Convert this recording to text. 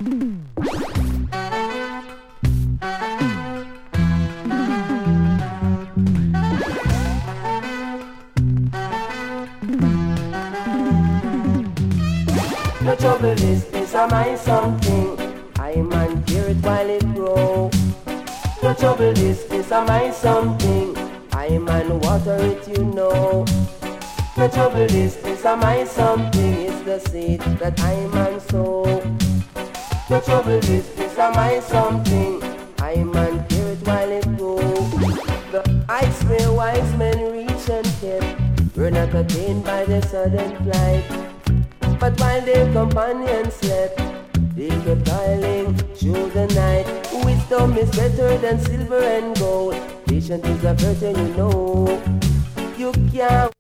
The trouble is a mind something. I man hear it while it grow. The trouble is a mind something. I man water it, you know. The trouble is a mind something. It's the seed that I man sow. The trouble is a mind something. I man hear it while it grow. The heights where wise men reach and kept were not attained by the sudden flight. But while their companions slept, they kept toiling through the night. Wisdom is better than silver and gold. Patience is a virtue, you know. You can't